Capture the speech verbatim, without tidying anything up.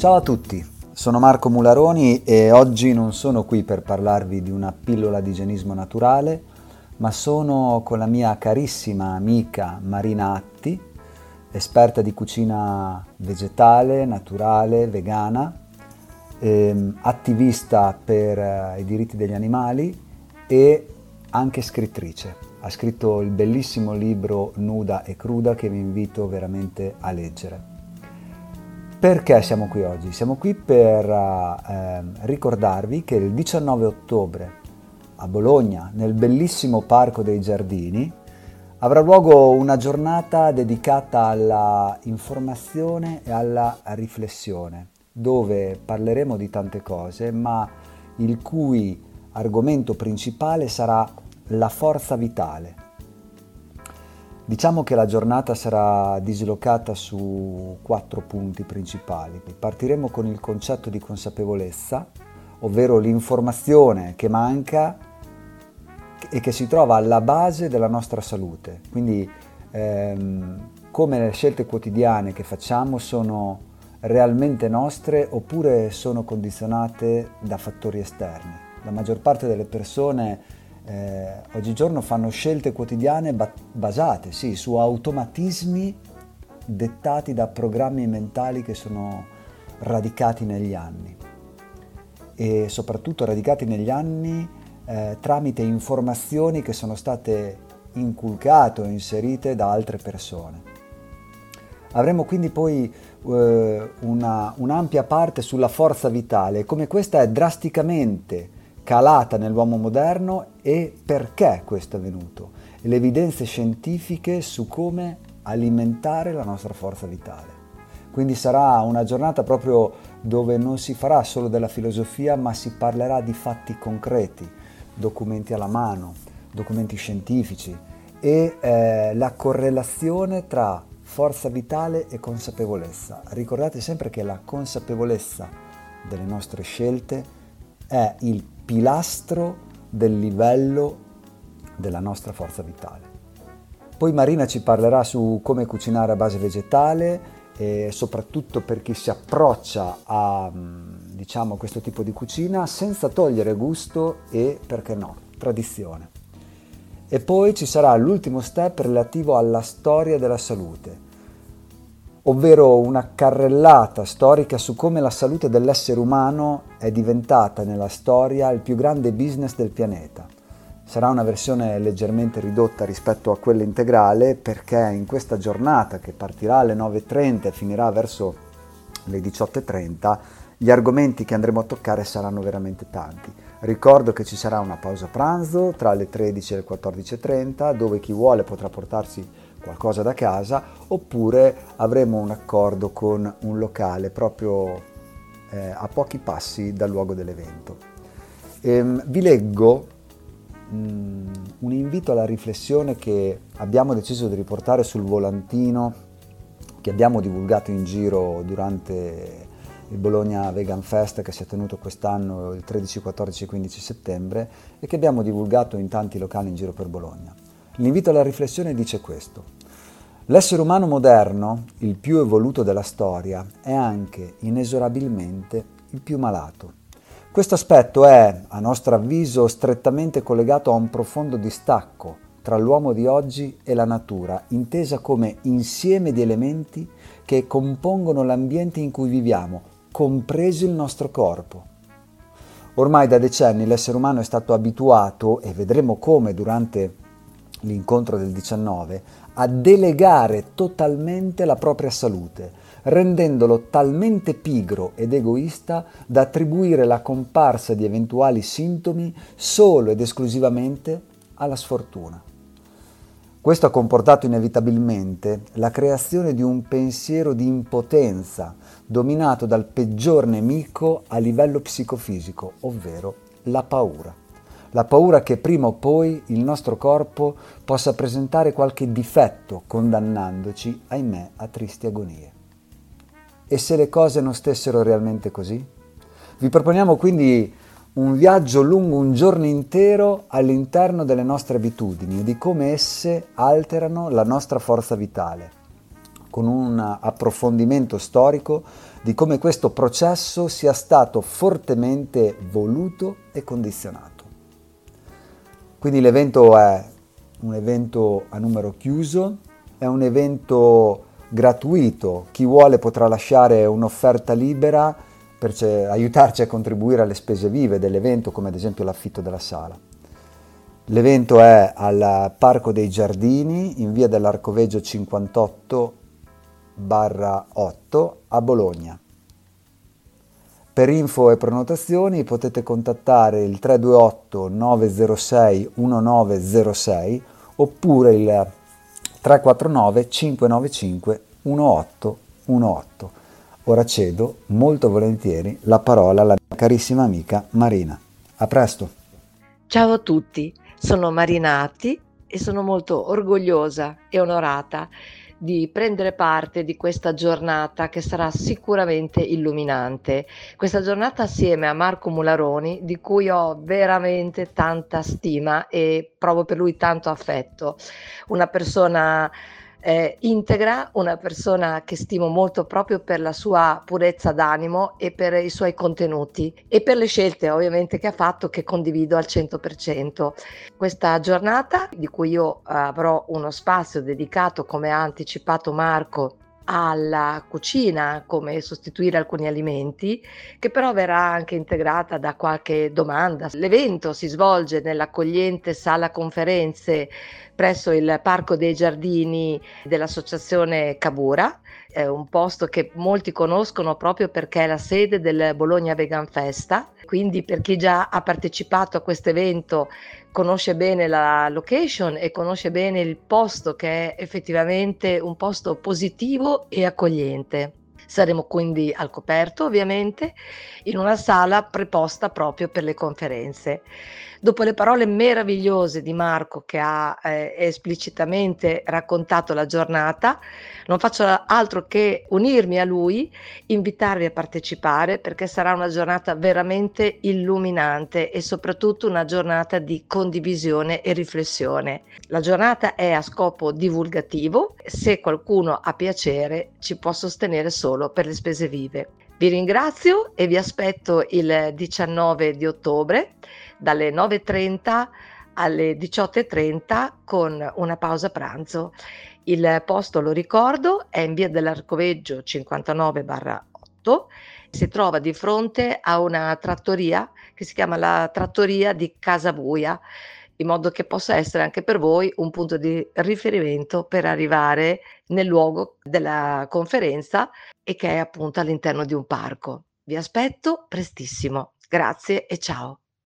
Ciao a tutti, sono Marco Mularoni e oggi non sono qui per parlarvi di una pillola di igienismo naturale, ma sono con la mia carissima amica Marina Atti, esperta di cucina vegetale, naturale, vegana, ehm, attivista per eh, i diritti degli animali e anche scrittrice. Ha scritto il bellissimo libro Nuda e Cruda che vi invito veramente a leggere. Perché siamo qui oggi? Siamo qui per eh, ricordarvi che il diciannove ottobre a Bologna, nel bellissimo Parco dei Giardini, avrà luogo una giornata dedicata alla informazione e alla riflessione, dove parleremo di tante cose, ma il cui argomento principale sarà la forza vitale. Diciamo che la giornata sarà dislocata su quattro punti principali. Partiremo con il concetto di consapevolezza, ovvero l'informazione che manca e che si trova alla base della nostra salute. Quindi ehm, come le scelte quotidiane che facciamo sono realmente nostre oppure sono condizionate da fattori esterni. La maggior parte delle persone Eh, oggigiorno fanno scelte quotidiane ba- basate sì, su automatismi dettati da programmi mentali che sono radicati negli anni e soprattutto radicati negli anni eh, tramite informazioni che sono state inculcate o inserite da altre persone. Avremo quindi poi eh, una, un'ampia parte sulla forza vitale e come questa è drasticamente calata nell'uomo moderno e perché questo è avvenuto, e le evidenze scientifiche su come alimentare la nostra forza vitale. Quindi sarà una giornata proprio dove non si farà solo della filosofia, ma si parlerà di fatti concreti, documenti alla mano, documenti scientifici e eh, la correlazione tra forza vitale e consapevolezza. Ricordate sempre che la consapevolezza delle nostre scelte è il pilastro del livello della nostra forza vitale. Poi Marina ci parlerà su come cucinare a base vegetale e soprattutto per chi si approccia a diciamo, questo tipo di cucina senza togliere gusto e, perché no, tradizione. E poi ci sarà l'ultimo step relativo alla storia della salute, ovvero una carrellata storica su come la salute dell'essere umano è diventata nella storia il più grande business del pianeta. Sarà una versione leggermente ridotta rispetto a quella integrale perché in questa giornata che partirà alle nove e trenta e finirà verso le diciotto e trenta gli argomenti che andremo a toccare saranno veramente tanti. Ricordo che ci sarà una pausa pranzo tra le tredici e le quattordici e trenta dove chi vuole potrà portarsi qualcosa da casa oppure avremo un accordo con un locale proprio eh, a pochi passi dal luogo dell'evento. Ehm, vi leggo mh, un invito alla riflessione che abbiamo deciso di riportare sul volantino che abbiamo divulgato in giro durante il Bologna Vegan Fest che si è tenuto quest'anno il tredici, quattordici e quindici settembre e che abbiamo divulgato in tanti locali in giro per Bologna. L'invito alla riflessione dice questo: l'essere umano moderno, il più evoluto della storia, è anche inesorabilmente il più malato. Questo aspetto è, a nostro avviso, strettamente collegato a un profondo distacco tra l'uomo di oggi e la natura, intesa come insieme di elementi che compongono l'ambiente in cui viviamo, compreso il nostro corpo. Ormai da decenni l'essere umano è stato abituato, e vedremo come durante l'incontro del diciannove, a delegare totalmente la propria salute, rendendolo talmente pigro ed egoista da attribuire la comparsa di eventuali sintomi solo ed esclusivamente alla sfortuna. Questo ha comportato inevitabilmente la creazione di un pensiero di impotenza dominato dal peggior nemico a livello psicofisico, ovvero la paura. La paura che prima o poi il nostro corpo possa presentare qualche difetto, condannandoci, ahimè, a tristi agonie. E se le cose non stessero realmente così? Vi proponiamo quindi un viaggio lungo un giorno intero all'interno delle nostre abitudini e di come esse alterano la nostra forza vitale. con un approfondimento storico di come questo processo sia stato fortemente voluto e condizionato. Quindi l'evento è un evento a numero chiuso, è un evento gratuito, chi vuole potrà lasciare un'offerta libera per aiutarci a contribuire alle spese vive dell'evento, come ad esempio l'affitto della sala. L'evento è al Parco dei Giardini in via dell'Arcoveggio cinquantotto barra otto a Bologna. Per info e prenotazioni potete contattare il tre due otto nove zero sei uno nove zero sei oppure il tre quattro nove cinque nove cinque uno otto uno otto. Ora cedo molto volentieri la parola alla mia carissima amica Marina. A presto! Ciao a tutti, sono Marina Atti e sono molto orgogliosa e onorata di prendere parte di questa giornata che sarà sicuramente illuminante. Questa giornata assieme a Marco Mularoni, di cui ho veramente tanta stima e provo per lui tanto affetto. Una persona eh, integra, una persona che stimo molto proprio per la sua purezza d'animo e per i suoi contenuti e per le scelte ovviamente che ha fatto, che condivido al cento per cento. Questa giornata, di cui io avrò uno spazio dedicato, come ha anticipato Marco, alla cucina, come sostituire alcuni alimenti, che però verrà anche integrata da qualche domanda. L'evento si svolge nell'accogliente sala conferenze presso il Parco dei Giardini dell'associazione Cavour. È un posto che molti conoscono proprio perché è la sede del Bologna Vegan Festa, quindi per chi già ha partecipato a questo evento conosce bene la location e conosce bene il posto, che è effettivamente un posto positivo e accogliente. Saremo quindi al coperto, ovviamente, in una sala preposta proprio per le conferenze. Dopo le parole meravigliose di Marco, che ha eh, esplicitamente raccontato la giornata, non faccio altro che unirmi a lui, invitarvi a partecipare, perché sarà una giornata veramente illuminante e soprattutto una giornata di condivisione e riflessione. La giornata è a scopo divulgativo, se qualcuno ha piacere ci può sostenere solo per le spese vive. Vi ringrazio e vi aspetto il diciannove di ottobre dalle nove e trenta alle diciotto e trenta con una pausa pranzo. Il posto, lo ricordo, è in via dell'Arcoveggio cinquantanove barra otto, si trova di fronte a una trattoria che si chiama la Trattoria di Casabuia, in modo che possa essere anche per voi un punto di riferimento per arrivare nel luogo della conferenza, e che è appunto all'interno di un parco. Vi aspetto prestissimo. Grazie e ciao.